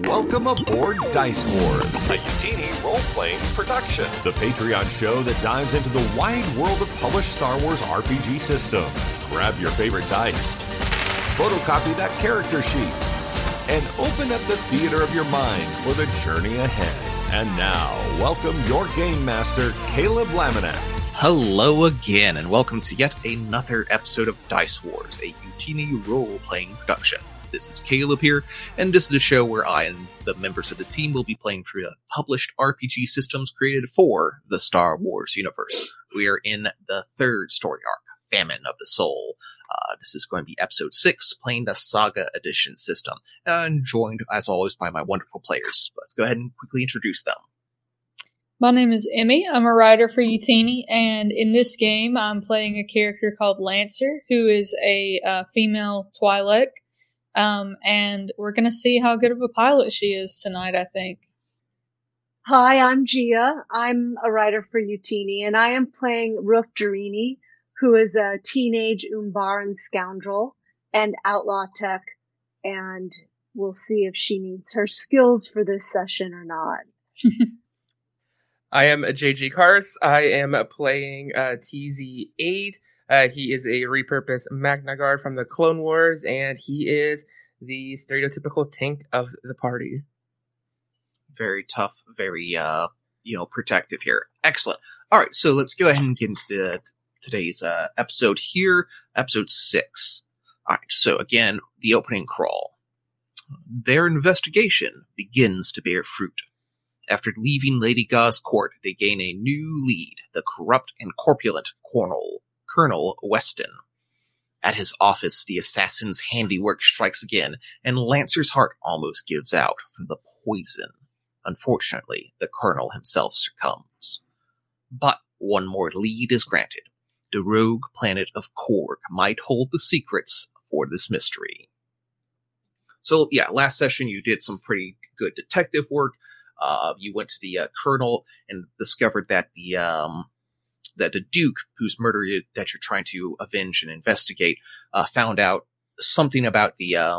Welcome aboard Dice Wars, a Utini role-playing production. The Patreon show that dives into the wide world of published Star Wars RPG systems. Grab your favorite dice, photocopy that character sheet, and open up the theater of your mind for the journey ahead. And now, welcome your Game Master, Caleb Laminack. Hello again, and welcome to yet another episode of Dice Wars, a Utini role-playing production. This is Caleb here, and this is the show where I and the members of the team will be playing through the published RPG systems created for the Star Wars universe. We are in the third story arc, Famine of the Soul. This is going to be episode 6, playing the Saga Edition system, and joined, as always, by my wonderful players. Let's go ahead and quickly introduce them. My name is Emmy. I'm a writer for Utini, and in this game, I'm playing a character called Lancer, who is a female Twi'lek. And we're going to see how good of a pilot she is tonight, I think. Hi, I'm Gia. I'm a writer for Utini, and I am playing Rook Durini, who is a teenage Umbaran scoundrel and outlaw tech, and we'll see if she needs her skills for this session or not. I am JG Kars. I am playing TZ8. He is a repurposed Magna Guard from the Clone Wars, and he is the stereotypical tank of the party. Very tough, very, protective here. Excellent. All right, so let's go ahead and get into today's episode here, episode 6. All right, so again, the opening crawl. Their investigation begins to bear fruit. After leaving Lady Ga's court, they gain a new lead, the corrupt and corpulent Colonel Weston. At his office, the assassin's handiwork strikes again, and Lancer's heart almost gives out from the poison. Unfortunately, the Colonel himself succumbs. But one more lead is granted. The rogue planet of Korg might hold the secrets for this mystery. So, yeah, last session you did some pretty good detective work. You went to the Colonel and discovered that the Duke, whose murder that you're trying to avenge and investigate, found out something about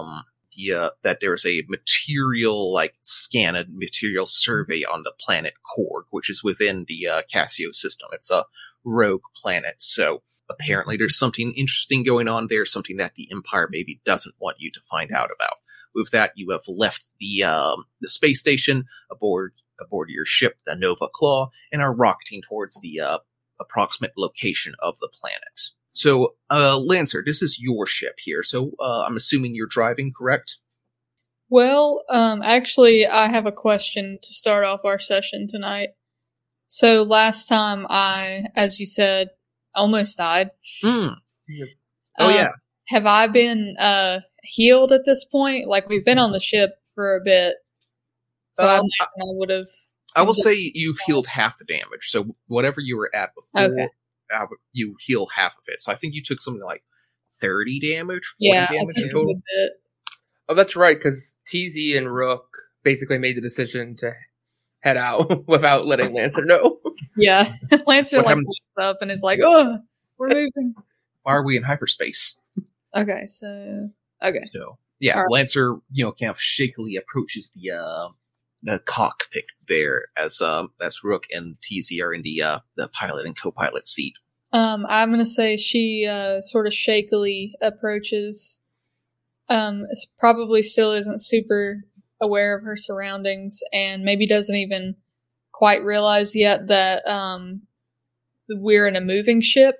that there's a material scan, a material survey on the planet Korg, which is within the Cassio system. It's a rogue planet, so apparently there's something interesting going on there, something that the Empire maybe doesn't want you to find out about. With that, you have left the space station aboard your ship, the Nova Claw, and are rocketing towards the approximate location of the planet. So, Lancer, this is your ship here, so I'm assuming you're driving, correct? Well, actually, I have a question to start off our session tonight. So last time I, as you said, almost died. Oh, yeah. Have I been healed at this point? Like, we've been on the ship for a bit, so I would have... I will say you've healed half the damage, so whatever you were at before, you heal half of it. So I think you took something like 30 damage, 40 damage in total. Oh, that's right, because TZ and Rook basically made the decision to head out without letting Lancer know. Yeah, Lancer looks up and is like, "Oh, we're moving." Why are we in hyperspace? Okay, so yeah, right. Lancer, kind of shakily approaches the cockpit there as Rook and TZ are in the pilot and co-pilot seat. I'm gonna say she sort of shakily approaches. Probably still isn't super aware of her surroundings, and maybe doesn't even quite realize yet that we're in a moving ship.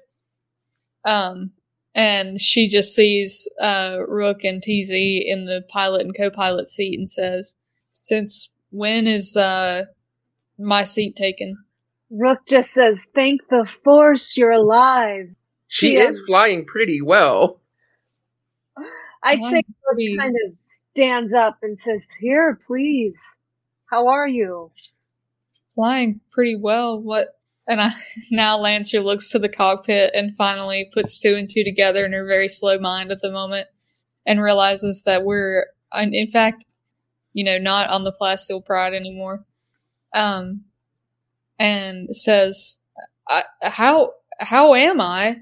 And she just sees Rook and TZ in the pilot and co-pilot seat and says, "Since when is my seat taken?" Rook just says, "Thank the Force you're alive." She is flying pretty well. I'd say Rook kind of stands up and says, "Here, please. How are you?" Flying pretty well. What? And now Lancer looks to the cockpit and finally puts 2 and 2 together in her very slow mind at the moment and realizes that we're, in fact, not on the Plasteel Pride anymore. And says, how am I?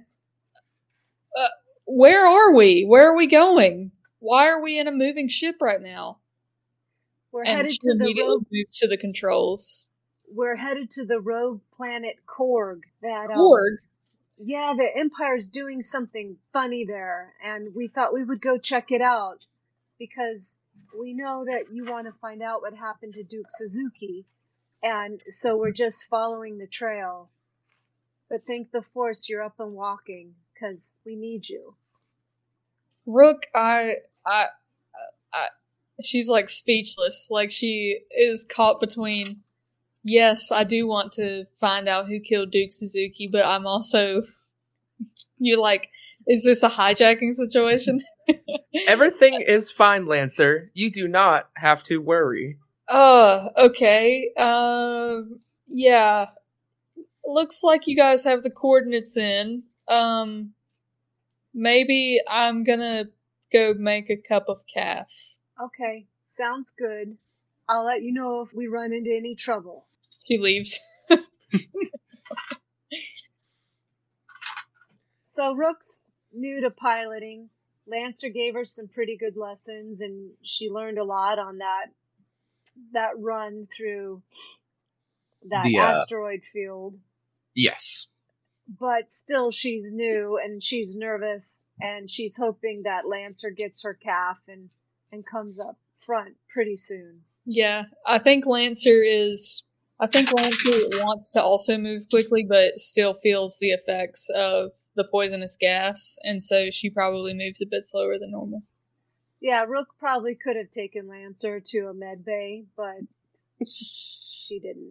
Where are we? Where are we going? Why are we in a moving ship right now? We're and headed she to the immediately rogue. moves to the controls. We're headed to the rogue planet Korg. That Korg? Yeah, the Empire's doing something funny there, and we thought we would go check it out because we know that you want to find out what happened to Duke Suzuki, and so we're just following the trail. But thank the Force you're up and walking, because we need you. Rook, she's like speechless. Like she is caught between, yes, I do want to find out who killed Duke Suzuki, but I'm also, you're like, is this a hijacking situation? Everything is fine, Lancer. You do not have to worry. Okay. Yeah. Looks like you guys have the coordinates in. Maybe I'm gonna go make a cup of calf. Okay, sounds good. I'll let you know if we run into any trouble. She leaves. So Rook's new to piloting. Lancer gave her some pretty good lessons, and she learned a lot on that run through that asteroid field. Yes. But still, she's new, and she's nervous, and she's hoping that Lancer gets her calf and comes up front pretty soon. Yeah, I think Lancer wants to also move quickly, but still feels the effects of the poisonous gas, and so she probably moves a bit slower than normal. Yeah, Rook probably could have taken Lancer to a med bay, but she didn't.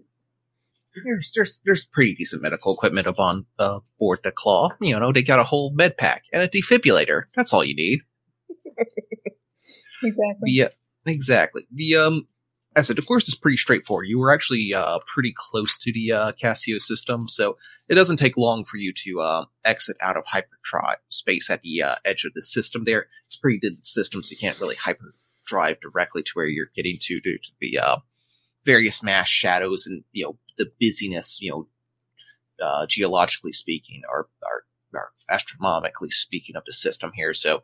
There's pretty decent medical equipment up on board the Claw. You know, they got a whole med pack and a defibrillator. That's all you need. Exactly. Yeah, exactly. As I said, the course is pretty straightforward. You were actually pretty close to the Cassio system, so it doesn't take long for you to exit out of hyperdrive space at the edge of the system there. It's a pretty dense system, so you can't really hyperdrive directly to where you're getting to due to the various mass shadows and, you know, the busyness, you know, geologically speaking, or astronomically speaking of the system here. So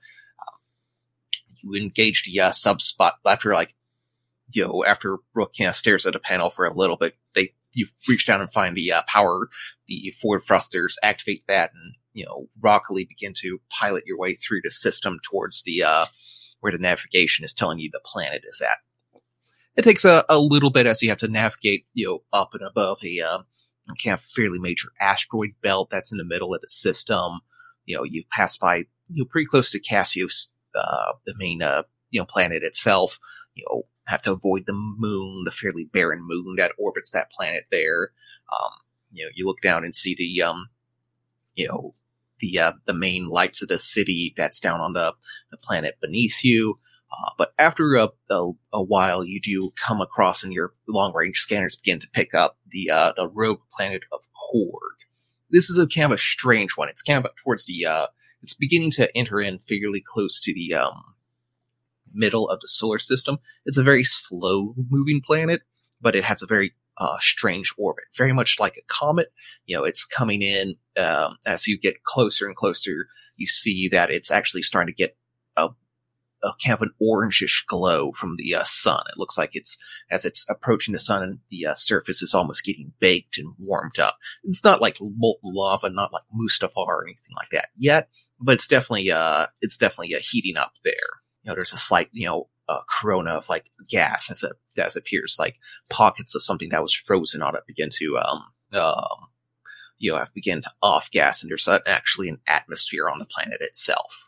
you engage the subspot after, like, you know, after Rook stares at a panel for a little bit. You reach down and find the power, the forward thrusters, activate that, and, you know, rockily begin to pilot your way through the system towards the where the navigation is telling you the planet is at. It takes a little bit as you have to navigate, you know, up and above a kind of fairly major asteroid belt that's in the middle of the system. You know, you pass by, you know, pretty close to Cassio, the main, you know, planet itself. You know, have to avoid the moon, the fairly barren moon that orbits that planet there. You know, you look down and see the, you know, the main lights of the city that's down on the planet beneath you. But after a while, you do come across, and your long-range scanners begin to pick up the rogue planet of Korg. This is a kind of a strange one. It's kind of towards the it's beginning to enter in fairly close to the middle of the solar system. It's a very slow-moving planet, but it has a very strange orbit, very much like a comet. You know, it's coming in as you get closer and closer. You see that it's actually starting to get a kind of an orangish glow from the sun. It looks like as it's approaching the sun, and the surface is almost getting baked and warmed up. It's not like molten lava, not like Mustafar or anything like that yet, but it's definitely heating up there. You know, there's a slight, you know, corona of like gas as it appears, like pockets of something that was frozen on it begin to begin to off gas, and there's actually an atmosphere on the planet itself.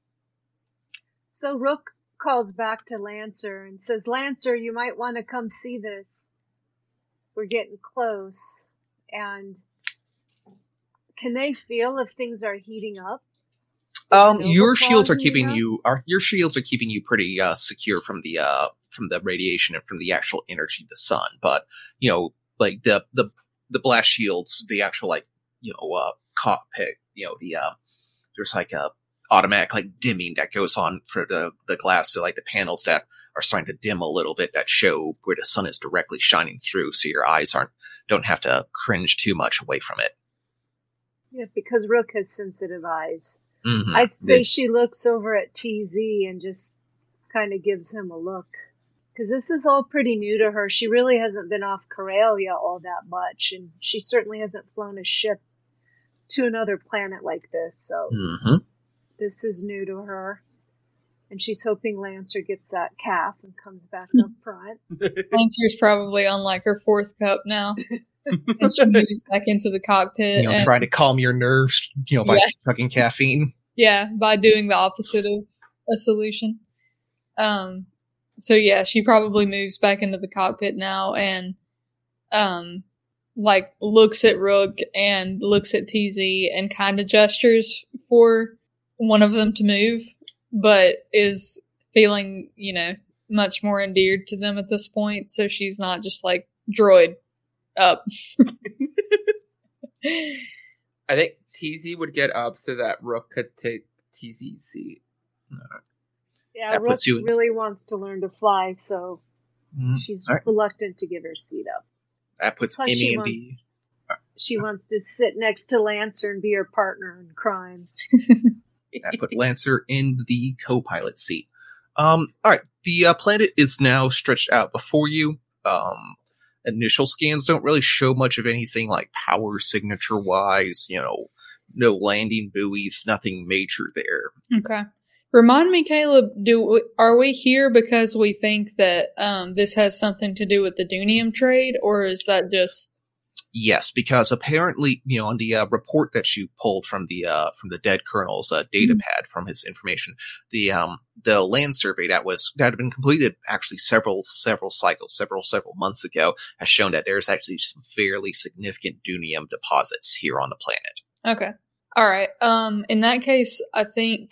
So Rook calls back to Lancer and says, Lancer, you might want to come see this. We're getting close. And can they feel if things are heating up? Your shields are keeping you pretty secure from the radiation and from the actual energy of the sun. But, you know, like the blast shields, the actual, like, you know, cockpit, you know, there's like a automatic like dimming that goes on for the glass. So like the panels that are starting to dim a little bit that show where the sun is directly shining through, so your eyes don't have to cringe too much away from it. Yeah, because Rook has sensitive eyes. Mm-hmm. I'd say she looks over at TZ and just kind of gives him a look. Because this is all pretty new to her. She really hasn't been off Corellia all that much, and she certainly hasn't flown a ship to another planet like this, so this is new to her. And she's hoping Lancer gets that calf and comes back up front. Lancer's probably on like her 4th cup now. And she moves back into the cockpit. Trying to calm your nerves, by chugging caffeine. Yeah, by doing the opposite of a solution. So yeah, she probably moves back into the cockpit now and looks at Rook and looks at TZ and kind of gestures for one of them to move, but is feeling, much more endeared to them at this point, so she's not just like, droid up. I think TZ would get up so that Rook could take TZ's seat. Yeah, Rook really wants to learn to fly, so she's reluctant to give her seat up. That puts Emmy in the... She wants to sit next to Lancer and be her partner in crime. That put Lancer in the co-pilot seat. All right, the planet is now stretched out before you. Initial scans don't really show much of anything like power signature-wise, no landing buoys, nothing major there. Okay. Remind me, Caleb, are we here because we think that this has something to do with the Dunium trade, or is that just... Yes, because apparently, on the report that you pulled from the dead colonel's data pad from his information, the land survey that had been completed actually several cycles, several months ago, has shown that there's actually some fairly significant Dunium deposits here on the planet. Okay, all right. In that case, I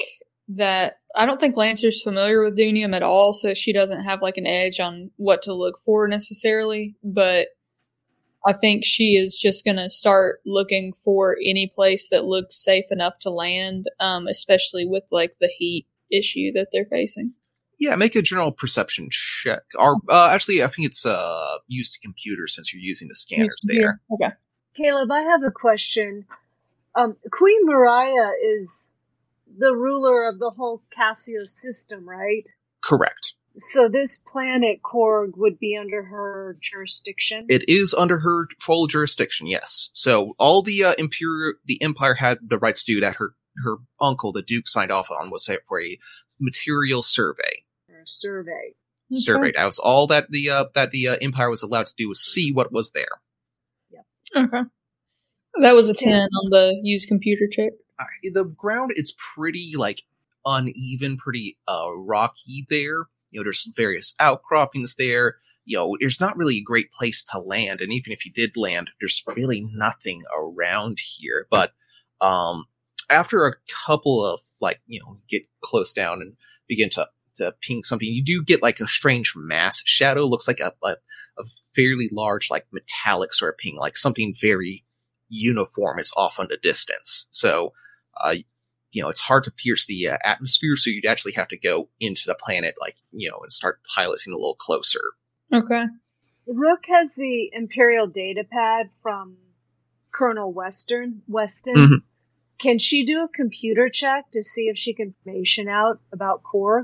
don't think Lancer's familiar with Dunium at all, so she doesn't have like an edge on what to look for necessarily, but I think she is just going to start looking for any place that looks safe enough to land, especially with like the heat issue that they're facing. Yeah, make a general perception check. Or actually, I think it's used computer since you're using the scanners there. Okay. Caleb, I have a question. Queen Mariah is the ruler of the whole Cassio system, right? Correct. So this planet, Korg, would be under her jurisdiction? It is under her full jurisdiction, yes. So all the Empire had the rights to do that her uncle, the Duke, signed off on was for a material survey. Survey. Survey. That was all that the Empire was allowed to do, was see what was there. Yep. Okay. That was a 10 on the used computer check. The ground is pretty uneven, pretty rocky there. There's various outcroppings there. There's not really a great place to land, and even if you did land, there's really nothing around here. But after a couple of get close down and begin to ping something, you do get like a strange mass shadow. Looks like a fairly large metallic sort of ping, like something very uniform is off in the distance. So it's hard to pierce the atmosphere, so you'd actually have to go into the planet, and start piloting a little closer. Okay. Rook has the Imperial data pad from Colonel Weston. Mm-hmm. Can she do a computer check to see if she can information out about Korg?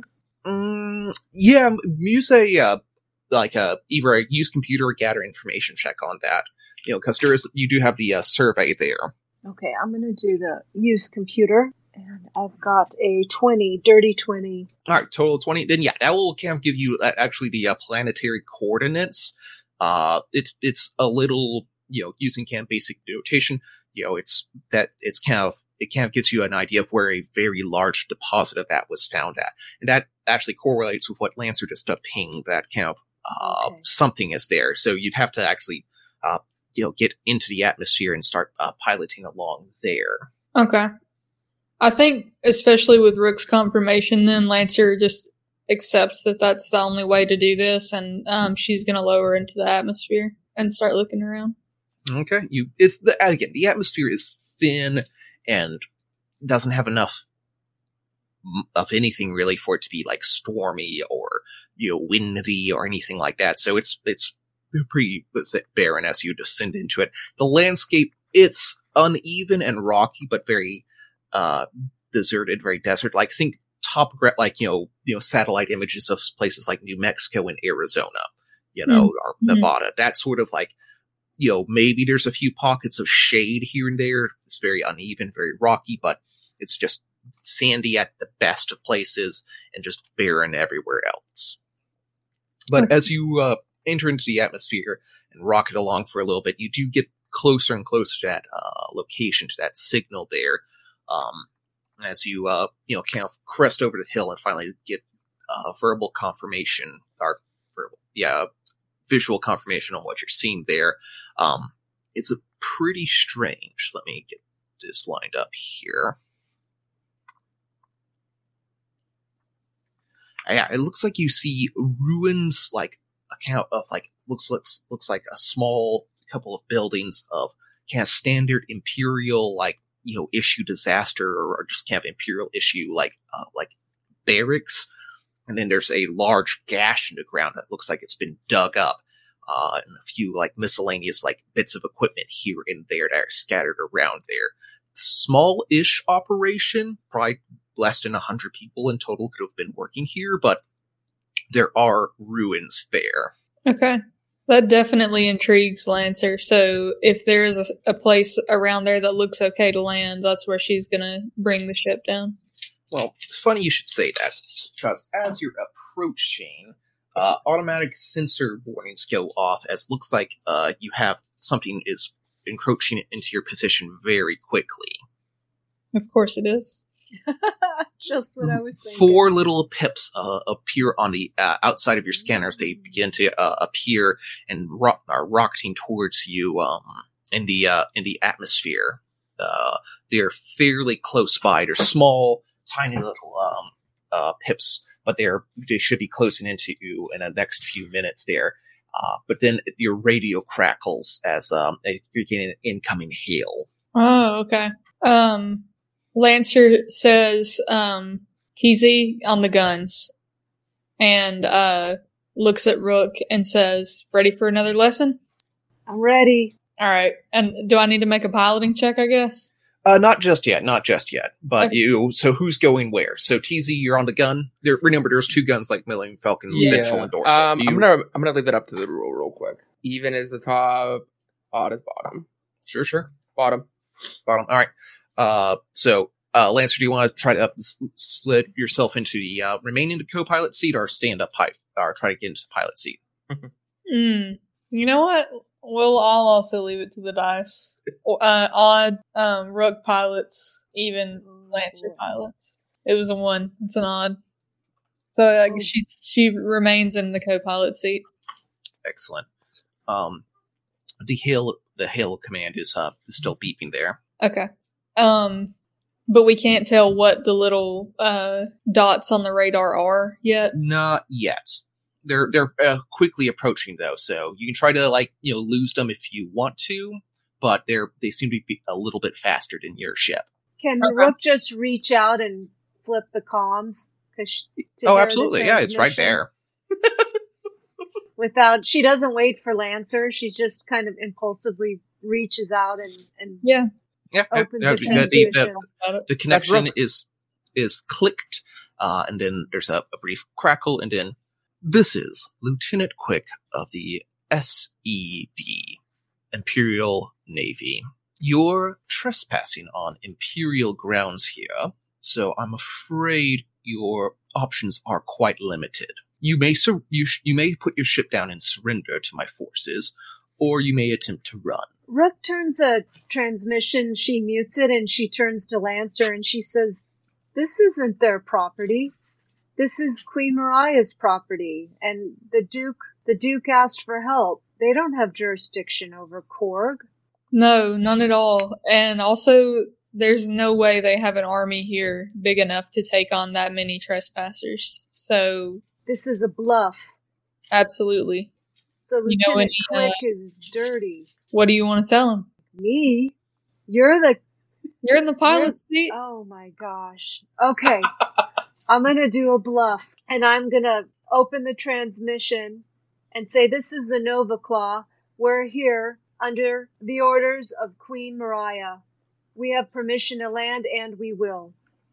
Yeah, use either a use computer or gather information check on that. Because you do have the survey there. Okay, I'm going to do the use computer. And I've got a 20, dirty 20. All right, total 20. Then, yeah, that will kind of give you actually the planetary coordinates. It's a little, using kind of basic notation, it kind of gives you an idea of where a very large deposit of that was found at. And that actually correlates with what Lancer just pinged, that kind of something is there. So you'd have to actually, get into the atmosphere and start piloting along there. Okay. I think, especially with Rook's confirmation, then Lancer just accepts that that's the only way to do this, and she's going to lower into the atmosphere and start looking around. Okay, the atmosphere is thin and doesn't have enough of anything really for it to be stormy or windy or anything like that. So it's pretty barren as you descend into it. The landscape, it's uneven and rocky, but very deserted, very desert. Think satellite images of places like New Mexico and Arizona, or Nevada. That sort of like, maybe there's a few pockets of shade here and there. It's very uneven, very rocky, but it's just sandy at the best of places and just barren everywhere else. But as you enter into the atmosphere and rocket along for a little bit, you do get closer and closer to that location, to that signal there. As you, kind of crest over the hill and finally get verbal confirmation, or visual confirmation on what you're seeing there. It's a pretty strange. Let me get this lined up here. Yeah, it looks like you see ruins, like looks like a small couple of buildings of kind of standard Imperial, issue disaster or just kind of Imperial issue, like barracks. And then there's a large gash in the ground that looks like it's been dug up, and a few miscellaneous bits of equipment here and there that are scattered around there. Small-ish operation, probably less than 100 people in total could have been working here, but there are ruins there. Okay. That definitely intrigues Lancer. So if there is a place around there that looks okay to land, that's where she's going to bring the ship down. Well, it's funny you should say that, because as you're approaching, automatic sensor warnings go off, as looks like you have something is encroaching into your position very quickly. Of course it is. Just what I was thinking. 4 little pips appear on the outside of your scanners. They begin to appear and are rocketing towards you in the atmosphere. They're fairly close by. They're small, tiny little pips, but they should be closing into you in the next few minutes there. But then your radio crackles as you're getting an incoming hail. Oh, okay. Lancer says, TZ on the guns, and looks at Rook and says, ready for another lesson? I'm ready. All right. And do I need to make a piloting check, I guess? Not just yet. But Okay. So who's going where? So TZ, you're on the gun. Remember, there's 2 guns like Millennium Falcon, Mitchell, and Dorsal. I'm gonna leave that up to the rule real quick. Even is the top, odd is bottom. Sure. Bottom. All right. So Lancer, do you want to try to slid yourself into the remain in the co-pilot seat, or stand up high, or try to get into the pilot seat? You know what? I'll also leave it to the dice. Odd, Rook pilots, even Lancer pilots. It was a 1. It's an odd. So she remains in the co-pilot seat. Excellent. The hail command is still beeping there. Okay. But we can't tell what the little dots on the radar are yet. Not yet. They're quickly approaching though, so you can try to lose them if you want to, but they seem to be a little bit faster than your ship. Can Okay. Rook just reach out and flip the comms? Absolutely, yeah, it's right there. She doesn't wait for Lancer. She just kind of impulsively reaches out and Yeah. opens Yeah, the transmission. the connection is clicked, and then there's a brief crackle, and then this is Lieutenant Quick of the SED, Imperial Navy. You're trespassing on Imperial grounds here, so I'm afraid your options are quite limited. You may you may put your ship down and surrender to my forces, or you may attempt to run. Rook turns the transmission, she mutes it, and she turns to Lancer and she says, "This isn't their property. This is Queen Mariah's property, and the Duke asked for help. They don't have jurisdiction over Korg." No, none at all. And also, there's no way they have an army here big enough to take on that many trespassers. So, This is a bluff. absolutely. So You know Lieutenant any, Quick is dirty. What do you want to tell them? Me? You're You're in the pilot seat. Oh my gosh. Okay. I'm gonna do a bluff, and I'm gonna open the transmission and say, "This is the Nova Claw. We're here under the orders of Queen Mariah. We have permission to land, and we will.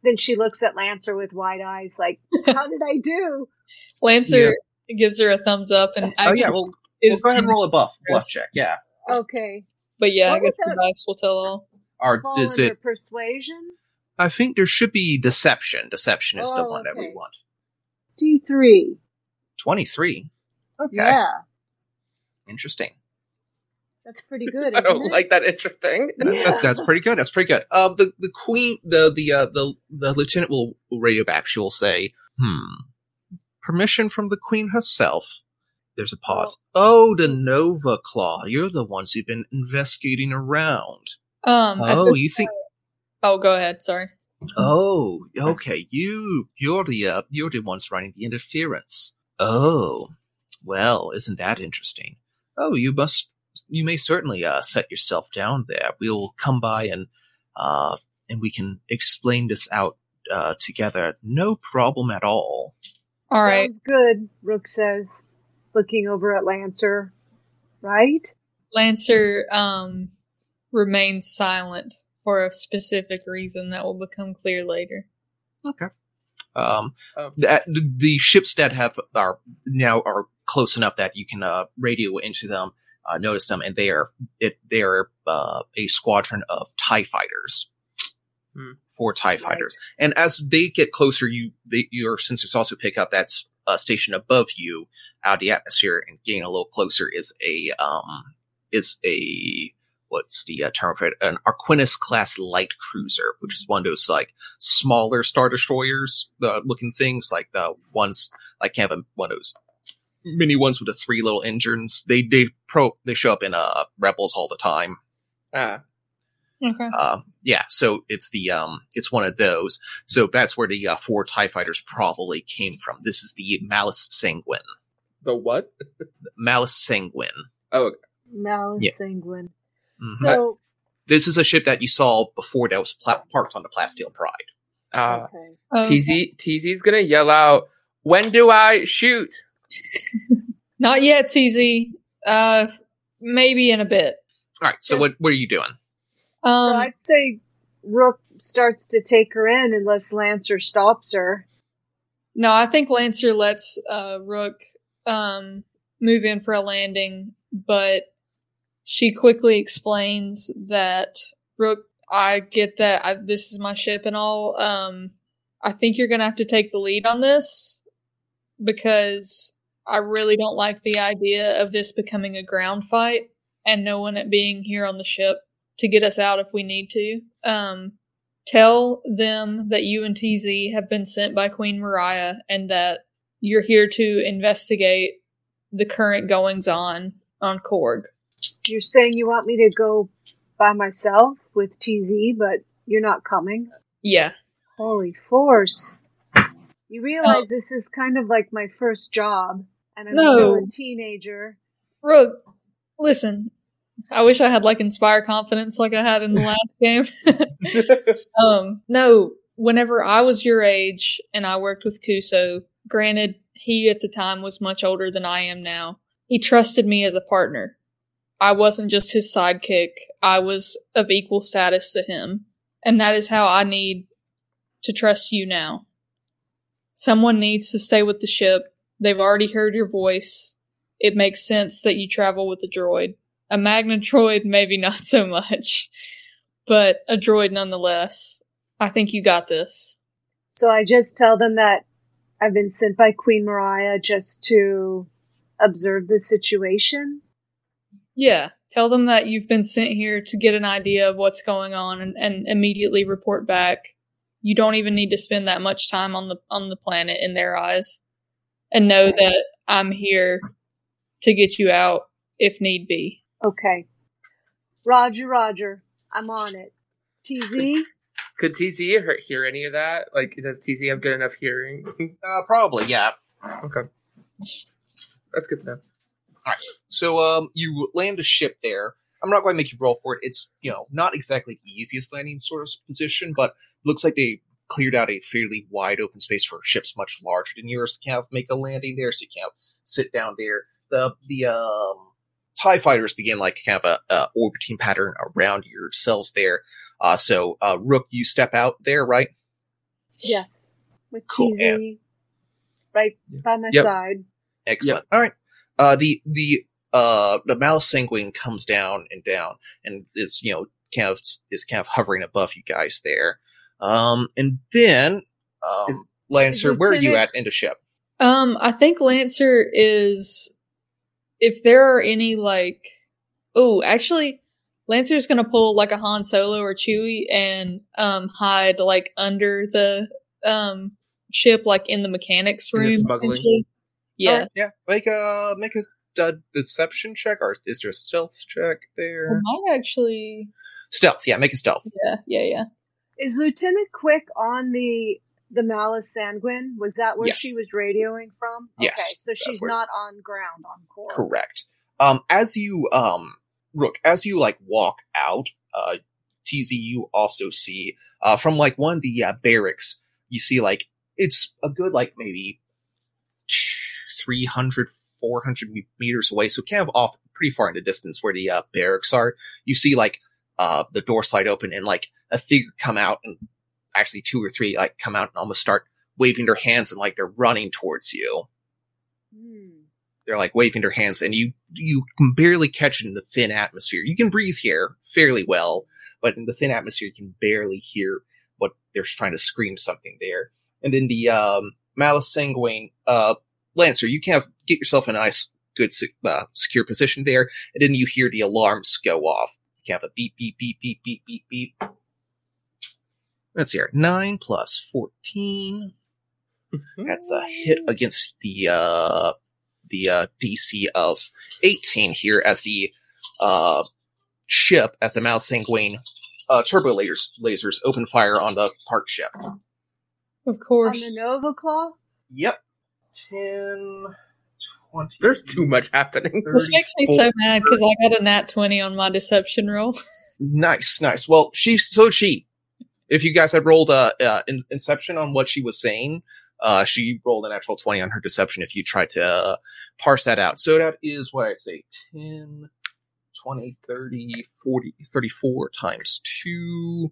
Then she looks at Lancer with wide eyes, like, "How did I do?" Lancer gives her a thumbs up, and We'll go ahead and roll a bluff check. Yeah. Okay. But yeah, What I guess was the that? dice will tell all. Or Fall is under it? persuasion? I think there should be deception. Deception is the Oh, one that we okay. want. D3. 23. Okay. Yeah, Interesting. that's pretty good, I isn't don't it? like that interesting. Yeah. That's pretty good. That's pretty good. The queen, the lieutenant will radio back. She will say, permission from the queen herself. There's a pause. Oh, the Nova Claw. You're the ones who've been investigating around. At this You think? Oh, go ahead. Sorry. Oh, okay. You're the ones running the interference. Oh, well, isn't that interesting? Oh, you may certainly set yourself down there. We'll come by and we can explain this out together. No problem at all. All right. Sounds good, Rook says, looking over at Lancer. Right? Lancer remains silent for a specific reason that will become clear later. Okay. The ships that are close enough that you can radio into them, notice them, and they are a squadron of TIE fighters. 4 TIE fighters, and as they get closer, your sensors also pick up that's stationed above you out of the atmosphere, and getting a little closer is a what's the term for it? An Arquinus class light cruiser, which is one of those like smaller Star Destroyers, looking things, like the ones like kind of one of those mini ones with the 3 little engines. They show up in Rebels all the time. Okay. So it's one of those. So that's where the 4 TIE fighters probably came from. This is the Malus Sanguine. The what? Malus Sanguine. Oh, okay. Malus Sanguine. Mhm. So, This is a ship that you saw before that was parked on the Plasteel Pride. okay. TZ's gonna yell out, "When do I shoot?" Not yet, TZ. Maybe in a bit. All right. So Yes. what are you doing? So I'd say Rook starts to take her in unless Lancer stops her. No, I think Lancer lets Rook move in for a landing, but she quickly explains that, Rook, I get that this is my ship and all. I think you're going to have to take the lead on this, because I really don't like the idea of this becoming a ground fight and no one being here on the ship to get us out if we need to. Tell them that you and TZ have been sent by Queen Mariah and that you're here to investigate the current goings-on Korg. You're saying you want me to go by myself with TZ, but you're not coming? Yeah. Holy force. You realize this is kind of like my first job, and I'm still a teenager. Rook, listen. I wish I had Inspire Confidence like I had in the last game. No, whenever I was your age and I worked with Kuso, granted, he at the time was much older than I am now. He trusted me as a partner. I wasn't just his sidekick. I was of equal status to him. And that is how I need to trust you now. Someone needs to stay with the ship. They've already heard your voice. It makes sense that you travel with a droid. A Magna droid, maybe not so much, but a droid nonetheless. I think you got this. So I just tell them that I've been sent by Queen Mariah just to observe the situation? Yeah, tell them that you've been sent here to get an idea of what's going on and immediately report back. You don't even need to spend that much time on the planet in their eyes. And know that I'm here to get you out if need be. Okay. Roger. I'm on it. TZ? Could TZ hear any of that? Does TZ have good enough hearing? Probably, yeah. Okay. That's good to know. Alright, so you land a ship there. I'm not going to make you roll for it. It's, not exactly the easiest landing sort of position, but looks like they cleared out a fairly wide open space for ships much larger than yours to kind of make a landing there, so you can sit down there. The TIE fighters begin kind of a orbiting pattern around yourselves there. So Rook, you step out there, right? Yes. With Cool, TZ right by my Yep. side. Excellent. All right. The Malsanguine comes down, and is kind of hovering above you guys there. And then Lancer, is where are you Lieutenant- at in the ship? I think Lancer is, if there are any actually Lancer's gonna pull like a Han Solo or Chewie and hide like under the ship, like in the mechanics In the room. smuggling. Essentially. Yeah. All right, yeah. Make a deception check, or is there a stealth check I there? might actually. Stealth, yeah. Make a stealth. Yeah. Is Lieutenant Quick on the Malice Sanguine? Was that where Yes. she was radioing from? Yes, Okay, so that's she's where- not on ground on core. Correct. As you Rook, as you like walk out, TZ, you also see from like one of the barracks, you see like it's a good like maybe 300, 400 meters away, so kind of off pretty far in the distance where the barracks are. You see like the door slide open and like a figure come out, and actually 2 or 3 like come out and almost start waving their hands and like they're running towards you. They're like waving their hands, and you can barely catch it in the thin atmosphere. You can breathe here fairly well, but in the thin atmosphere, you can barely hear what they're trying to scream something there. And then the Malice Sanguine, Lancer, you can get yourself in a nice, good, secure position there, and then you hear the alarms go off. You can have a beep, beep, beep, beep, beep, beep, beep. Let's see here. 9 plus 14. That's a hit against the DC of 18 here as the ship, as the Malice Sanguine turbo lasers open fire on the parked ship. Of On course. the Nova Claw? Yep. 10, 20. There's too much happening. 30, This makes me so mad because I got a nat 20 on my deception roll. Nice. Well, if you guys had rolled Inception on what she was saying, she rolled a natural 20 on her deception if you tried to parse that out. So that is what I say, 10, 20, 30, 40, 34 times 2.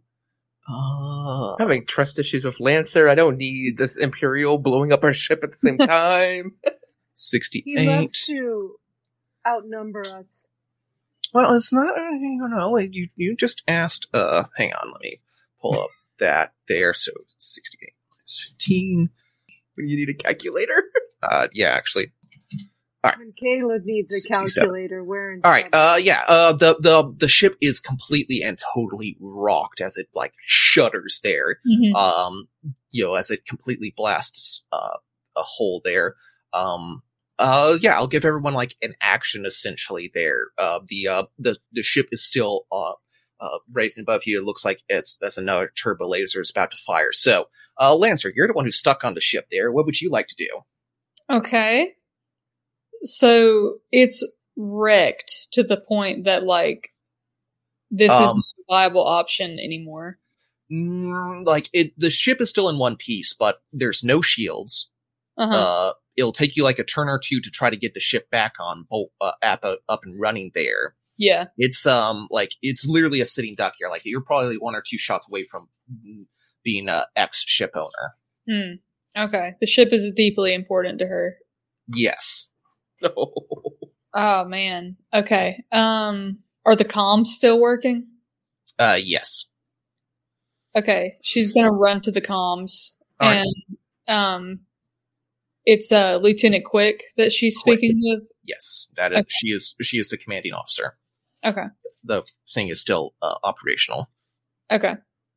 I'm having trust issues with Lancer. I don't need this Imperial blowing up our ship at the same time. 68. He loves to outnumber us. Well, it's not, you just asked, hang on, let me pull up that there. So 68 minus 15. When you need a calculator. Yeah, actually. When Caleb needs a 67. calculator, we're in All right. trouble. The ship is completely and totally rocked as it like shudders there. Mhm. As it completely blasts a hole there. I'll give everyone like an action essentially there. The ship is still raising above you. It looks like it's another turbo laser is about to fire. So, Lancer, you're the one who's stuck on the ship there. What would you like to do? Okay. So it's wrecked to the point that like this isn't a viable option anymore. The ship is still in one piece, but there's no shields. Uh-huh. It'll take you like a turn or two to try to get the ship back on up and running there. Yeah. It's it's literally a sitting duck here. Like you're probably 1 or 2 shots away from being a ex ship owner. Okay. The ship is deeply important to her. Yes. No. Oh man. Okay. Are the comms still working? Yes. Okay. She's gonna run to the comms All right. and it's Lieutenant Quick that she's speaking with. Yes. That is, Okay. she is the commanding officer. Okay. The thing is still operational. Okay.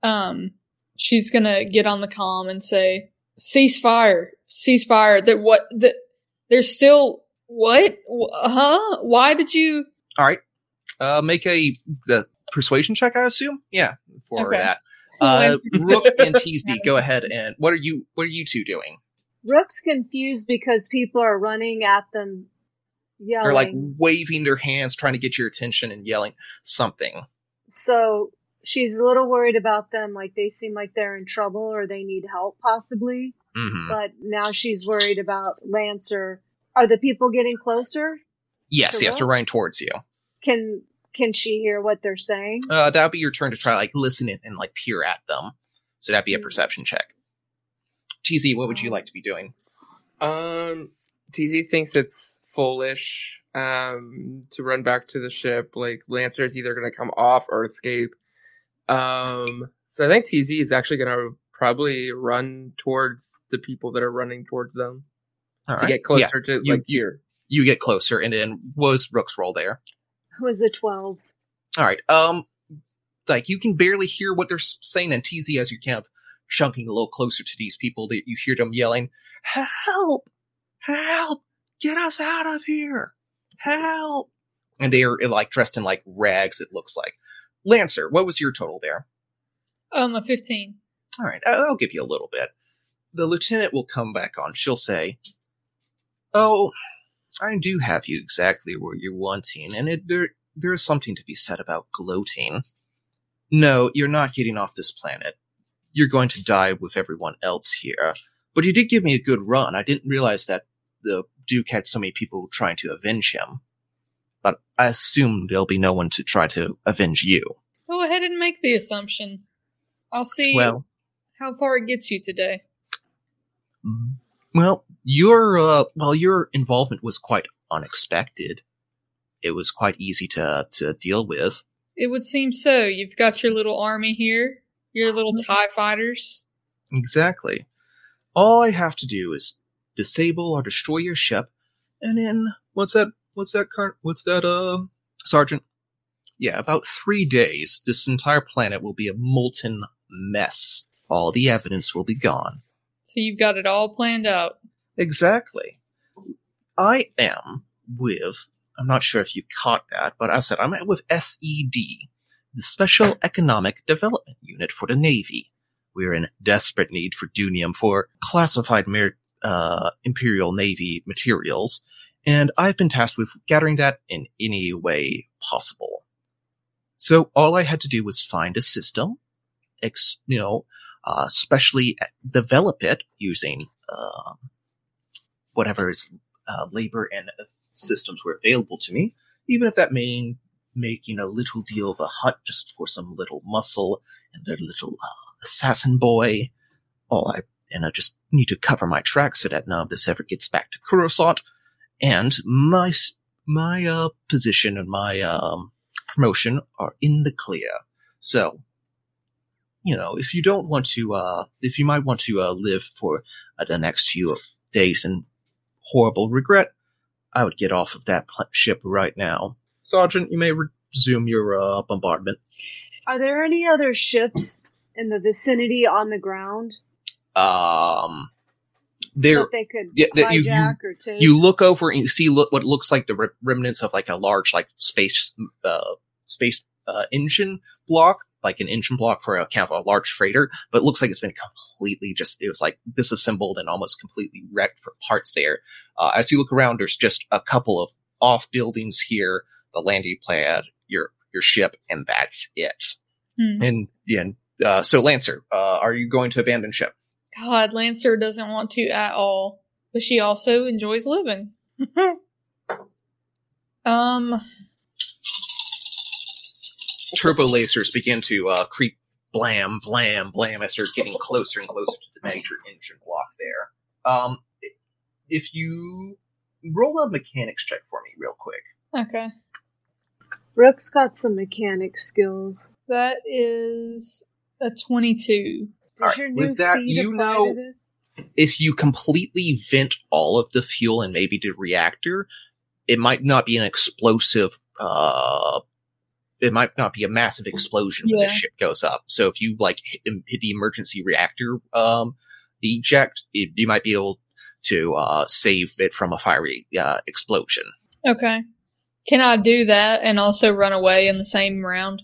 She's gonna get on the comm and say, "Ceasefire! Ceasefire! There's still what? Huh? Why did you?" All right. Make the persuasion check, I assume. Yeah, for Okay. that. Rook and TZ, go ahead and what are you two doing? Rook's confused because people are running at them, yelling. They're like waving their hands, trying to get your attention and yelling something. So she's a little worried about them, like they seem like they're in trouble or they need help possibly. Mm-hmm. But now she's worried about Lancer. Are the people getting closer? Yes, to they're Rook? running towards you. Can she hear what they're saying? That'll be your turn to try like listen and like peer at them. So that'd be a Hmm. perception check. TZ, what would you like to be doing? TZ thinks it's foolish to run back to the ship. Like, Lancer is either going to come off or escape. So I think TZ is actually going to probably run towards the people that are running towards them to get closer to here. You get closer, and then what was Rook's roll there? It was a 12. All right. Like, you can barely hear what they're saying, and TZ, as you're kind of chunking a little closer to these people, that you hear them yelling, "Help! Help! Get us out of here! Help!" And they are, like, dressed in, like, rags, it looks like. Lancer, what was your total there? A 15. All right, I'll give you a little bit. The lieutenant will come back on. She'll say, "Oh, I do have you exactly where you're wanting, and there is something to be said about gloating. No, you're not getting off this planet. You're going to die with everyone else here. But you did give me a good run. I didn't realize that the Duke had so many people trying to avenge him. But I assume there'll be no one to try to avenge you." Go ahead and make the assumption. I'll see how far it gets you today. Well, your involvement was quite unexpected. It was quite easy to deal with. It would seem so. You've got your little army here, your little TIE fighters. Exactly. All I have to do is disable or destroy your ship, and in what's that, Sergeant? Yeah, about 3 days, this entire planet will be a molten mess. All the evidence will be gone. So you've got it all planned out. Exactly. I am with, I'm not sure if you caught that, but I said I'm with SED, the Special Economic Development Unit for the Navy. We're in desperate need for Dunium for classified Imperial Navy materials, and I've been tasked with gathering that in any way possible. So all I had to do was find a system, specially develop it using whatever is labor and systems were available to me, even if that meant making a little deal of a hut just for some little muscle and a little assassin boy. I just need to cover my tracks so that none of this ever gets back to Coruscant, and my position and my promotion are in the clear. So, if you don't want to, if you might want to live for the next few days in horrible regret, I would get off of that ship right now. Sergeant, you may resume your bombardment. Are there any other ships in the vicinity on the ground? There, that they could hijack or take? You look over and you see what looks like the remnants of like a large space engine block, like an engine block for a kind of a large freighter, but it looks like it's been completely it was like disassembled and almost completely wrecked for parts there. As you look around, there's just a couple of off buildings here, the landing pad, your ship, and that's it. And so Lancer, are you going to abandon ship? God, Lancer doesn't want to at all, but she also enjoys living. Turbo lasers begin to creep, blam, blam, blam, as they're getting closer and closer to the major engine block there. If you roll a mechanics check for me real quick. Okay. Rook's got some mechanic skills. That is a 22. Does your new feed apply to this? If you completely vent all of the fuel and maybe the reactor, it might not be an explosive, it might not be a massive explosion when the ship goes up. So if you hit the emergency reactor eject, you might be able to save it from a fiery explosion. Okay. Can I do that and also run away in the same round?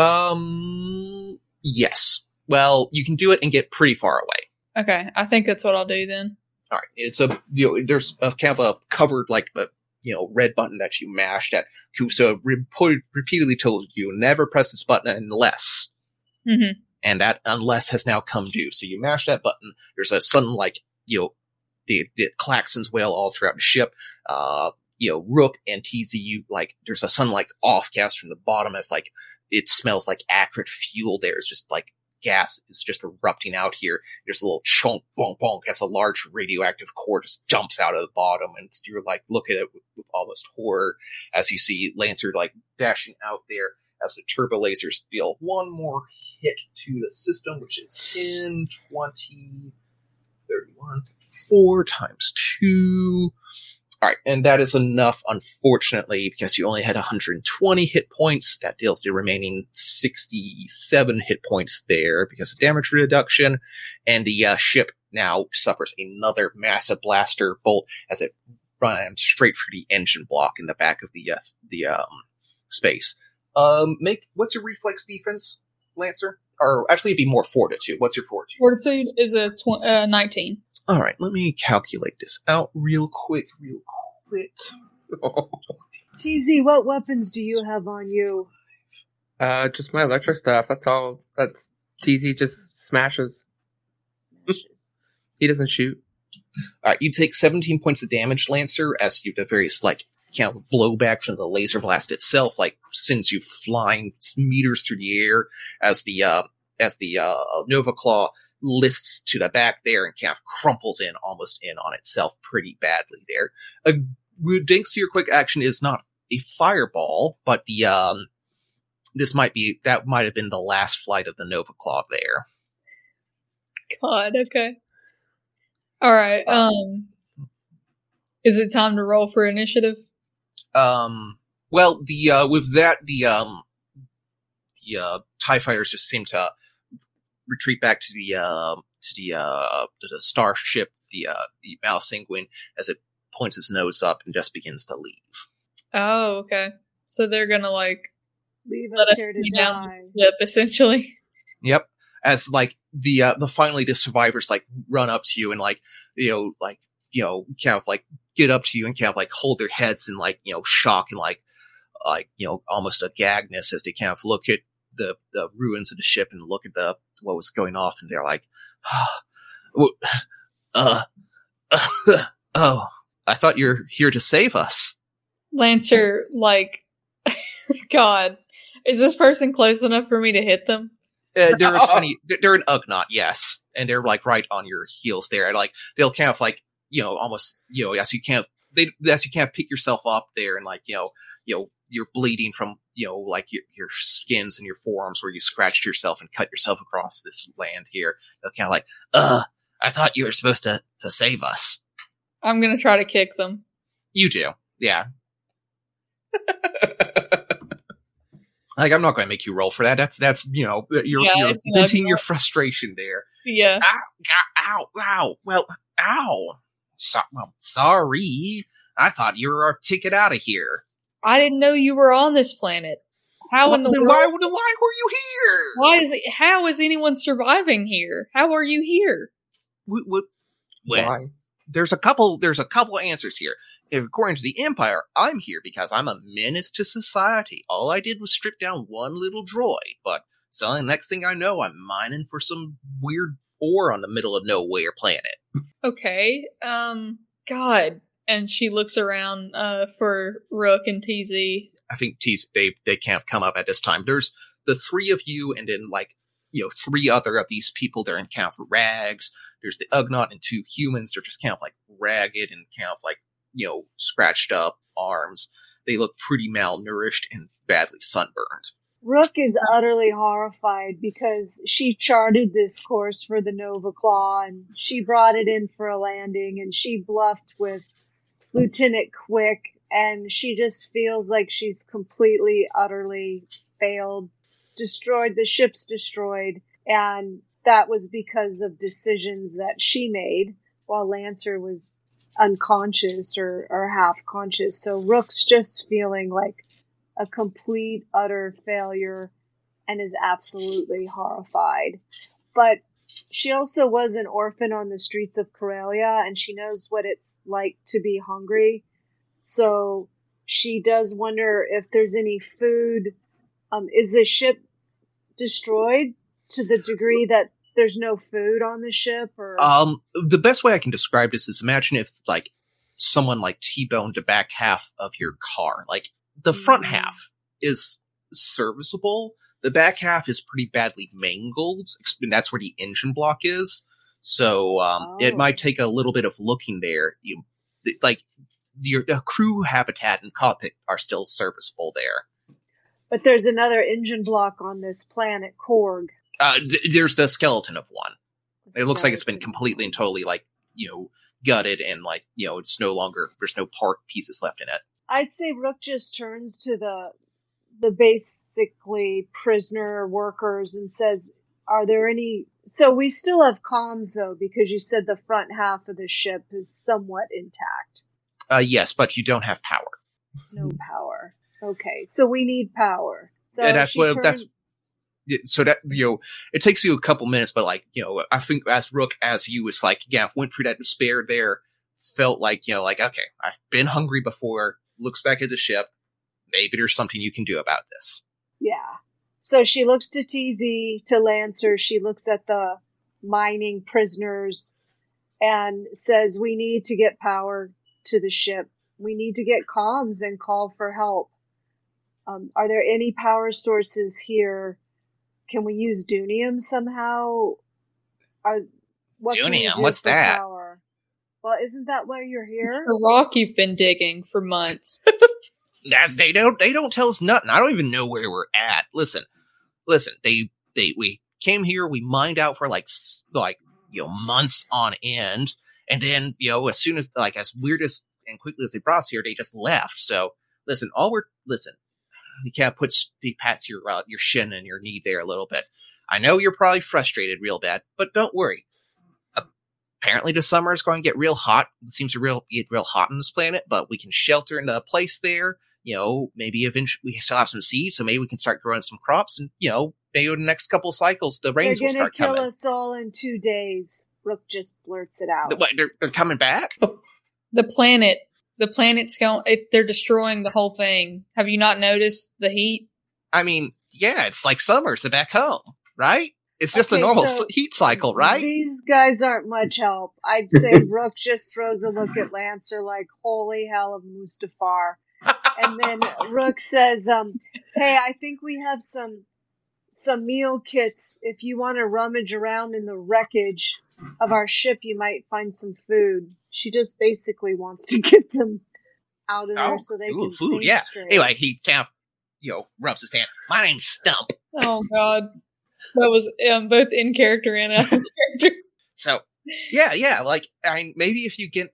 Yes. Well, you can do it and get pretty far away. Okay, I think that's what I'll do then. All right. It's there's a kind of a covered red button that you mashed at. So repeatedly told you never press this button unless. Mm-hmm. And that unless has now come due. So you mash that button. There's a sudden the klaxons wail all throughout the ship. Rook and TZU, there's a sudden off gas from the bottom as it smells like acrid fuel there. It's just gas is just erupting out here. There's a little chunk, bonk, bonk, as a large radioactive core just jumps out of the bottom, and you're like, look at it with almost horror as you see Lancer like dashing out there as the turbo lasers deal one more hit to the system, which is 10, 20, 31, 4 times 2. All right, and that is enough, unfortunately, because you only had 120 hit points. That deals the remaining 67 hit points there because of damage reduction. And the ship now suffers another massive blaster bolt as it runs straight for the engine block in the back of the space. What's your reflex defense, Lancer? Or actually, it'd be more fortitude. What's your fortitude? Fortitude is a 19. All right, let me calculate this out real quick. TZ, what weapons do you have on you? Just my electro stuff. That's all. That's TZ just smashes. He doesn't shoot. All right, you take 17 points of damage, Lancer, as you the various kind of blowback from the laser blast itself, sends you flying meters through the air as the Nova Claw lists to the back there and kind of crumples almost in on itself pretty badly there. Thanks to your quick action is not a fireball, but that might have been the last flight of the Nova Claw there. God, okay. All right. Is it time to roll for initiative? Well, with that, the TIE fighters just seem to retreat back to the starship, the Malsanguine, as it points its nose up and just begins to leave. Oh, okay. So they're gonna leave let us us here to see down die. the ship, essentially. Yep. As finally the survivors run up to you and kind of get up to you and kind of hold their heads in shock and almost a gagness as they kind of look at the ruins of the ship and look at what was going off, and they're like, oh, I thought you're here to save us. Lancer, God, is this person close enough for me to hit them? They're an Ugnaught, yes, and they're right on your heels there, and they'll kind of almost as you can't pick yourself up there, and you're bleeding from your skins and your forearms where you scratched yourself and cut yourself across this land here. They're kind of I thought you were supposed to save us. I'm gonna try to kick them. You do, yeah. I'm not going to make you roll for that. That's you're venting your frustration there. Yeah. Ow. Well, ow. Sorry. I thought you were our ticket out of here. I didn't know you were on this planet. How in the world? Why were you here? How is anyone surviving here? How are you here? Why? There's a couple answers here. If, according to the Empire, I'm here because I'm a menace to society. All I did was strip down one little droid, but so the next thing I know, I'm mining for some weird ore on the middle of nowhere planet. Okay, God. And she looks around for Rook and TZ. I think they can't come up at this time. There's the 3 of you, and then 3 other of these people. They're in kind of rags. There's the Ugnaught and 2 humans. They're just kind of ragged and kind of scratched up arms. They look pretty malnourished and badly sunburned. Rook is utterly horrified because she charted this course for the Nova Claw and she brought it in for a landing and she bluffed with Lieutenant Quick and she just feels like she's completely, utterly failed, destroyed. The ship's destroyed, and that was because of decisions that she made while Lancer was unconscious or half conscious. So Rook's just feeling like a complete, utter failure and is absolutely horrified. But she also was an orphan on the streets of Corellia, and she knows what it's like to be hungry. So she does wonder if there's any food. Is the ship destroyed to the degree that there's no food on the ship? Or the best way I can describe this is imagine if someone T-boned the back half of your car. The front half is serviceable, the back half is pretty badly mangled, and that's where the engine block is. So it might take a little bit of looking there. Your crew habitat and cockpit are still serviceable there. But there's another engine block on this planet, Korg. There's the skeleton of one. It looks like it's been completely and totally, gutted, and, it's no longer, there's no part pieces left in it. I'd say Rook just turns to the basically prisoner workers and says, are there any... So we still have comms, though, because you said the front half of the ship is somewhat intact. Yes, but you don't have power. No power. Okay, so we need power. So so that, it takes you a couple minutes, but I think as Rook, as you was went through that despair there, felt okay, I've been hungry before, looks back at the ship, maybe there's something you can do about this. Yeah. So she looks to TZ, to Lancer, she looks at the mining prisoners and says, we need to get power to the ship. We need to get comms and call for help. Are there any power sources here? Can we use Dunium somehow? Dunium? What's that? Power? Well, isn't that why you're here? It's the rock you've been digging for months. They don't tell us nothing. I don't even know where we're at. Listen. We came here. We mined out for months on end, and then as soon as as weird as and quickly as they brought us here, they just left. So listen, you can't pats your shin and your knee there a little bit. I know you're probably frustrated real bad, but don't worry. Apparently the summer is going to get real hot. It seems to get real hot on this planet, but we can shelter in a place there. Maybe eventually we still have some seeds, so maybe we can start growing some crops, and maybe in the next couple of cycles the rains will start coming. They're going to kill us all in 2 days. Rook just blurts it out. What, they're coming back? The planet's going. They're destroying the whole thing. Have you not noticed the heat? I mean, yeah, it's like summer, so back home, right? It's just a normal heat cycle, right? These guys aren't much help. I'd say Rook just throws a look at Lancer like, holy hell of Mustafar. And then Rook says, hey, I think we have some meal kits. If you want to rummage around in the wreckage of our ship, you might find some food. She just basically wants to get them out of there so they can food, think straight. Anyway, he kind of, rubs his hand. My name's Stump. Oh, God. That was both in character and out of character. So, yeah, maybe if you get,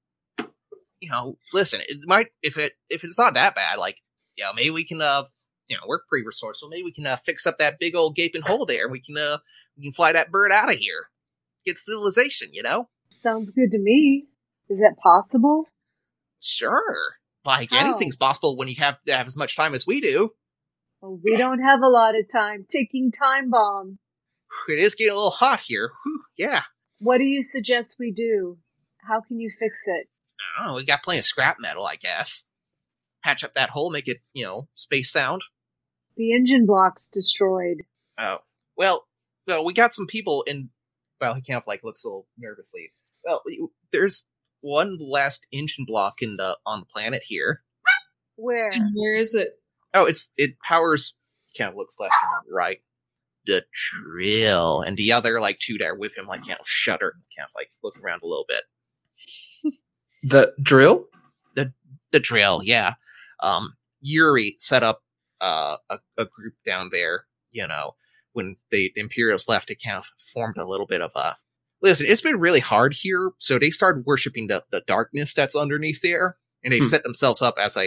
listen, it might, if it's not that bad, maybe we can, we're pretty resourceful. Maybe we can fix up that big old gaping hole there. We can fly that bird out of here. Get civilization, Sounds good to me. Is that possible? Sure. Anything's possible when you have as much time as we do. Well, we don't have a lot of time. Ticking time bomb. It is getting a little hot here. Whew, yeah. What do you suggest we do? How can you fix it? I don't know. We got plenty of scrap metal, I guess. Patch up that hole, make it, space sound. The engine block's destroyed. Oh. Well, we got some people in... Well, he kind of, looks a little nervously. Well, there's one last engine block on the planet here. Where? Where is it? Oh, it powers... Kind of looks left and right. The drill. And the other, two there with him, shudder and kind of, look around a little bit. The drill? The drill, yeah. Yuri set up a group down there, when the Imperials left, it kind of formed a little bit of a... Listen, it's been really hard here, so they started worshipping the darkness that's underneath there, and they've set themselves up as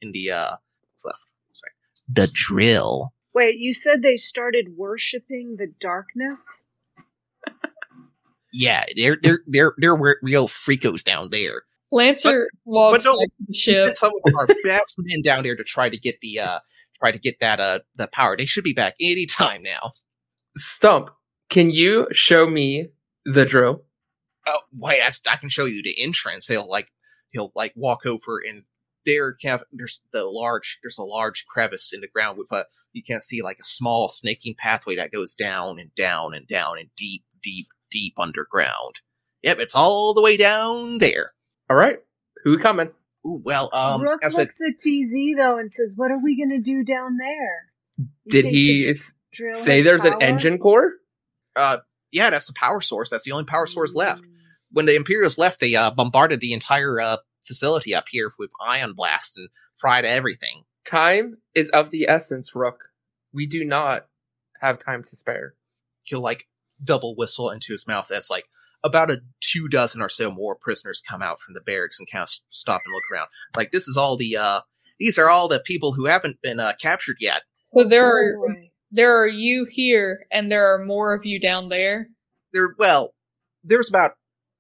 the drill. Wait, you said they started worshipping the darkness? Yeah, they're real freakos down there. Lancer walks back to the ship. Sent some of our best men down there to try to get the power. They should be back any time now. Stump, can you show me the drill? Oh, wait, I can show you the entrance. He'll walk over, and there's a large crevice in the ground with you can see a small snaking pathway that goes down and down and down and deep, deep, deep underground. Yep, it's all the way down there. All right, who coming? Ooh, well, Rook looks at TZ though and says, "What are we going to do down there?" Did think he its drill say has there's an power? engine core? Yeah, that's the power source. That's the only power source left. Mm. When the Imperials left, they bombarded the entire facility up here with ion blast and fried everything. Time is of the essence, Rook. We do not have time to spare. He'll like double whistle into his mouth. That's like about 24 or so more prisoners come out from the barracks and kind of stop and look around. Like, this is all these are all the people who haven't been captured yet. So Oh, boy. there are you here, and there are more of you down there. There's about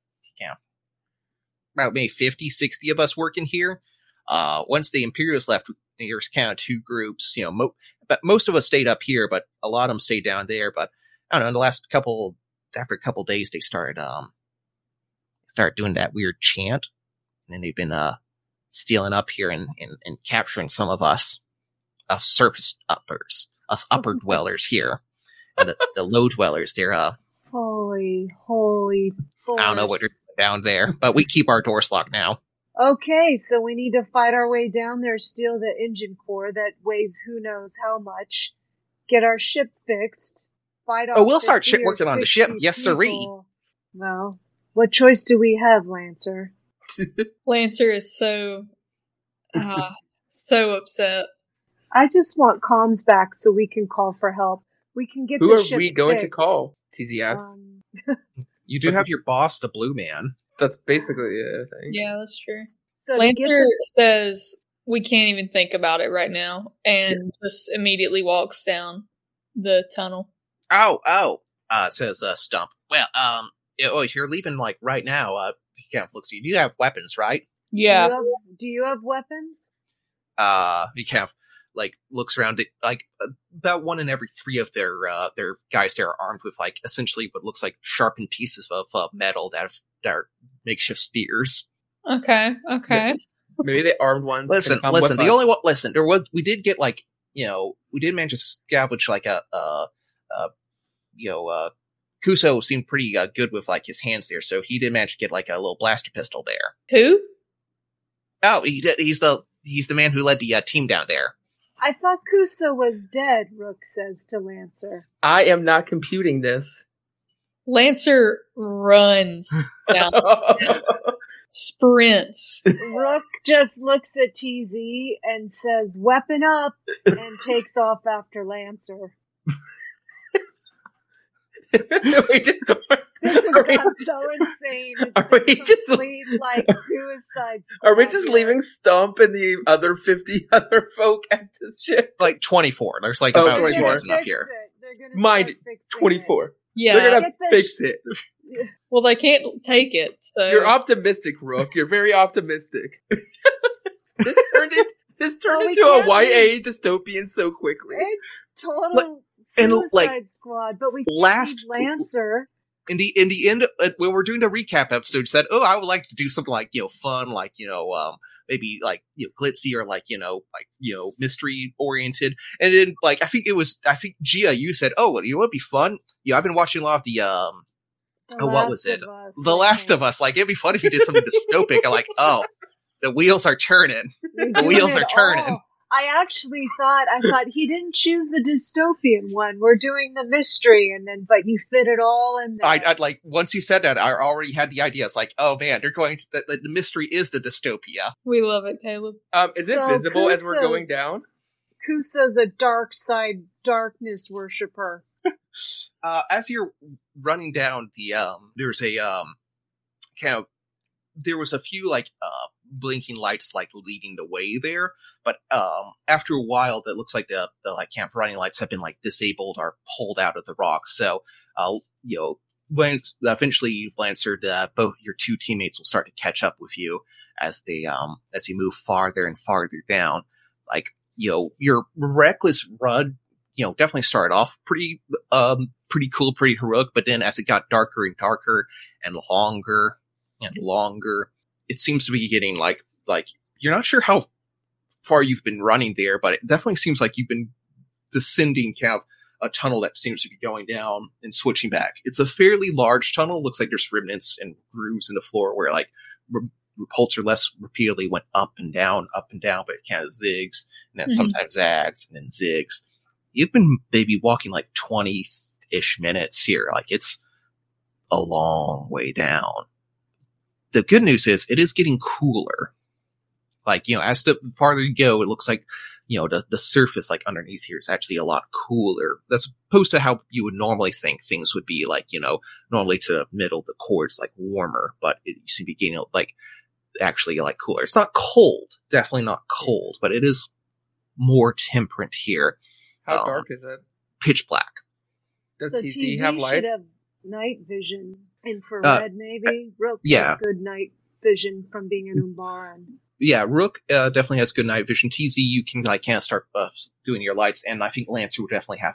maybe 50, 60 of us working here. Once the Imperials left, there's kind of two groups. But most of us stayed up here, but a lot of them stayed down there. But I don't know. In the last after a couple days, they started doing that weird chant, and then they've been stealing up here and capturing some of us surface uppers, us upper dwellers here, and the low dwellers. They're Holy I don't know what they're doing down there, but we keep our doors locked now. Okay, so we need to fight our way down there, steal the engine core that weighs who knows how much, get our ship fixed, fight off. Oh, we'll start 50 or working on the ship. 60 Yes, sirree. people. Well, what choice do we have, Lancer? Lancer is so upset. I just want comms back so we can call for help. We can get Who the are ship we going to fixed. call? TZ asks. You do have your boss, the Blue Man. That's basically it, I think. Yeah, that's true. So to get Lancer the- says we can't even think about it right now, and just immediately walks down the tunnel. Says Stump. Well, if you're leaving like right now, he kind of looks at you. You have weapons, right? Yeah. Do you have weapons? He kind of like looks around. Like about one in every 3 of their guys there are armed with like essentially what looks like sharpened pieces of metal that are makeshift spears. Okay. Maybe the armed ones. Listen. can come with The us. only one. Listen, we did get like we did manage to scavenge like Kuso seemed pretty good with like his hands there, so he did manage to get like a little blaster pistol there. Who? Oh, he's the man who led the team down there. I thought Kuso was dead, Rook says to Lancer. I am not computing this. Lancer runs down, sprints. Rook just looks at TZ and says, "Weapon up," and takes off after Lancer. This has gone so insane. Are It's we a just- complete, like, suicide squad. Are we just here. leaving Stump and the other 50 other folk at the ship? Like 24. There's like Oh, about 24. 2 dozen up here. They're gonna Mind start fixing 24. They're Yeah. gonna Get the fix it. it. Well, they can't take it, so You're optimistic, Rook. You're very optimistic. This turned Well, we into a can't YA dystopian so quickly. It's total and, suicide like, squad, but we can't last- leave Lancer. In the end, when we're doing the recap episode, said, "Oh, I would like to do something like fun, like maybe like glitzy or like mystery oriented." And then like I think Gia, you said, "Oh, well, would be fun." Yeah, I've been watching a lot of the what was it? The Last of Us. Like it'd be fun if you did something dystopic. I'm like, oh, the wheels are turning. The wheels are turning. I actually thought he didn't choose the dystopian one. We're doing the mystery, but you fit it all in there. I'd like once you said that, I already had the idea. It's like, oh man, they're going to the mystery is the dystopia. we love it, Caleb. Is it So visible as we're Kuso's- going down? Kuso's a dark side darkness worshiper. As you're running down the there's a there was a few like blinking lights like leading the way there, but after a while that looks like the like camp running lights have been like disabled or pulled out of the rocks. So eventually Lancer, both your 2 teammates will start to catch up with you as you move farther and farther down. Like your reckless run definitely started off pretty cool, pretty heroic, but then as it got darker and darker and longer, it seems to be getting like you're not sure how far you've been running there, but it definitely seems like you've been descending kind of a tunnel that seems to be going down and switching back. It's a fairly large tunnel. Looks like there's remnants and grooves in the floor where like Repulsor less repeatedly went up and down, but it kind of zigs and then sometimes zags and then zigs. you've been maybe walking like 20-ish minutes here. Like, it's a long way down. The good news is it is getting cooler. Like, as the farther you go, it looks like, the surface, like, underneath here is actually a lot cooler. That's opposed to how you would normally think things would be, like, normally to the middle, the core is, like, warmer, but you seem to be getting, like, actually, like, cooler. It's not cold. Definitely not cold, but it is more temperate here. How dark is it? Pitch black. Does So TZ have should lights? have night vision. Infrared, maybe? Rook yeah. has good night vision from being an Umbaran. Yeah, Rook definitely has good night vision. TZ, you can like kind of start doing your lights, and I think Lancer would definitely have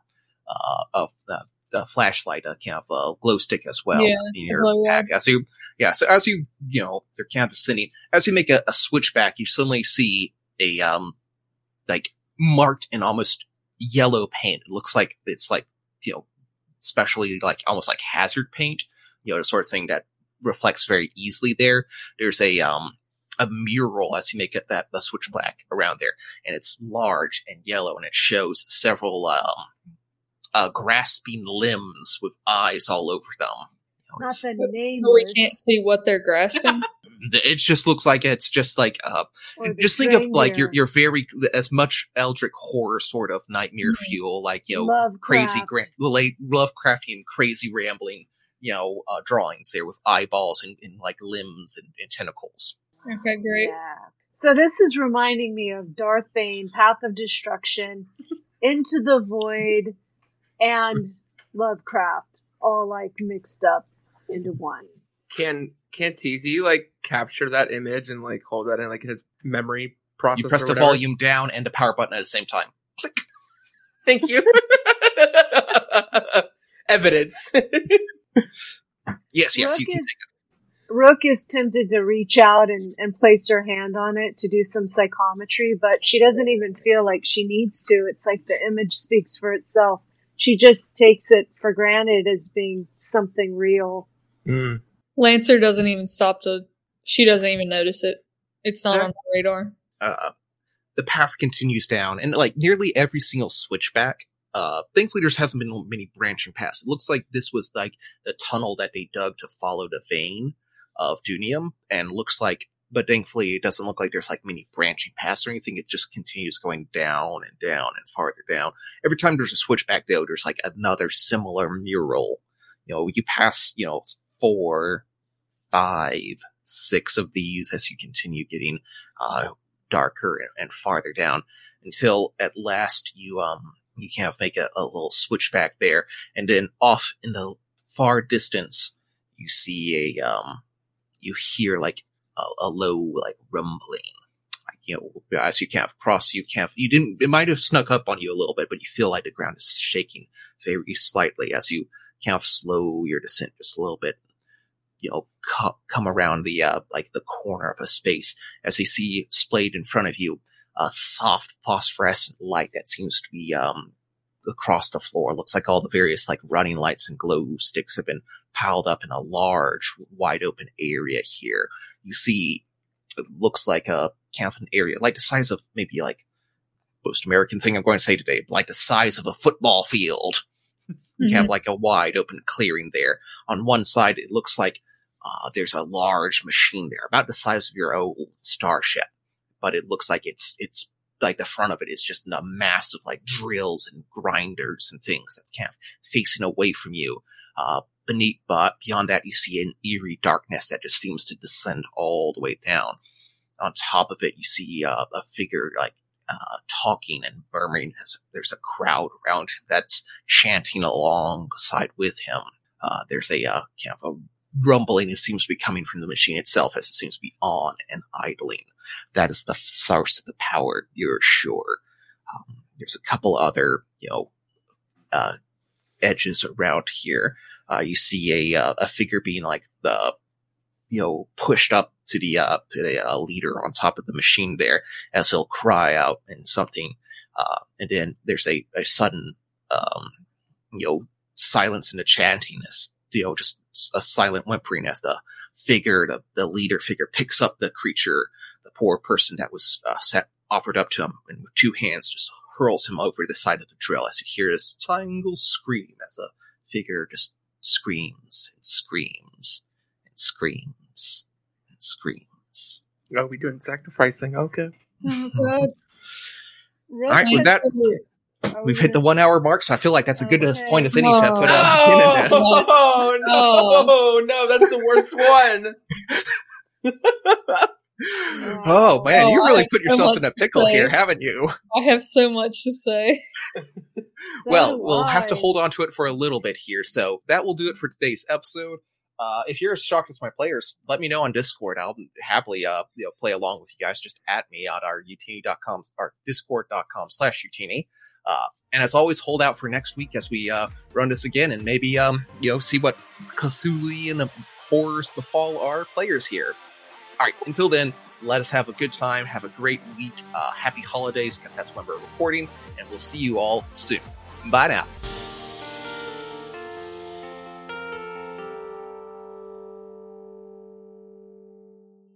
a flashlight, a kind of glow stick as well in your pack. So as you they're kind of descending. As you make a switchback, you suddenly see a like marked in almost yellow paint. It looks like it's like especially like almost like hazard paint. The sort of thing that reflects very easily there. There's a mural as you make it the switchback around there, and it's large and yellow, and it shows several grasping limbs with eyes all over them. Not the name. We can't see what they're grasping. It just looks like it's just like just think of like your very as much Eldritch horror sort of nightmare fuel, like crazy Lovecraftian crazy rambling drawings there with eyeballs and like limbs and tentacles. Okay, great. Yeah. So this is reminding me of Darth Bane, Path of Destruction, Into the Void, and Lovecraft, all like mixed up into one. Can TZ like capture that image and like hold that in like his memory processor? You press the volume down and the power button at the same time. Click. Thank you. Evidence. Yes, you can. Rook is tempted to reach out and place her hand on it to do some psychometry, but she doesn't even feel like she needs to. It's like the image speaks for itself. She just takes it for granted as being something real. Mm. Lancer doesn't even she doesn't even notice it. It's not on the radar. The path continues down, and like nearly every single switchback, thankfully there hasn't been many branching paths. It looks like this was like the tunnel that they dug to follow the vein of Dunium, and but thankfully it doesn't look like there's like many branching paths or anything. It just continues going down and down and farther down. Every time there's a switchback though, there's like another similar mural. You pass, 4, 5, 6 of these as you continue getting darker and farther down until at last you kind of make a little switchback there, and then off in the far distance you see you hear like a low like rumbling. As you kind of cross, it might have snuck up on you a little bit, but you feel like the ground is shaking very slightly as you kind of slow your descent just a little bit. Come around the like the corner of a space as you see displayed in front of you a soft phosphorescent light that seems to be across the floor. It looks like all the various like running lights and glow sticks have been piled up in a large, wide open area here. You see, it looks like a kind of an area like the size of maybe like most American thing I'm going to say today, like the size of a football field. You have like a wide open clearing there. On one side, it looks like there's a large machine there, about the size of your old starship, but it looks like it's like the front of it is just a mass of like drills and grinders and things that's kind of facing away from you. Beyond that, you see an eerie darkness that just seems to descend all the way down. On top of it, you see a figure like talking and murmuring as there's a crowd around him that's chanting alongside with him. There's a kind of a rumbling that seems to be coming from the machine itself as it seems to be on and idling. That is the source of the power, you're sure. There's a couple other, edges around here. You see a figure being like pushed up to the leader on top of the machine there as he'll cry out and something. And then there's a sudden, silence in the chanting as, just a silent whimpering as the leader figure picks up the creature, the poor person that was offered up to him, and with 2 hands just hurls him over the side of the drill as you hear this single scream as a figure just screams and screams and screams and screams. Oh, we doing sacrificing? Okay. Oh, God. Rook All right, with that, Are we've we hit the gonna- 1 hour mark, so I feel like that's a good enough Okay. point as any to No. put a pin in this. No, that's the worst one. Oh man, you Oh, I really have put so yourself much in a to pickle say. here, haven't you? I have so much to say. So Well, do we'll have to I. hold on to it for a little bit here. So that will do it for today's episode. If you're as shocked as my players, let me know on Discord. I'll happily play along with you guys. Just add me at our utini.com or discord.com/utini. And as always, hold out for next week as we run this again and maybe see what Cthulhian horrors befall our players here. All right, until then, let us have a good time. Have a great week. Happy holidays, because that's when we're recording. And we'll see you all soon. Bye now.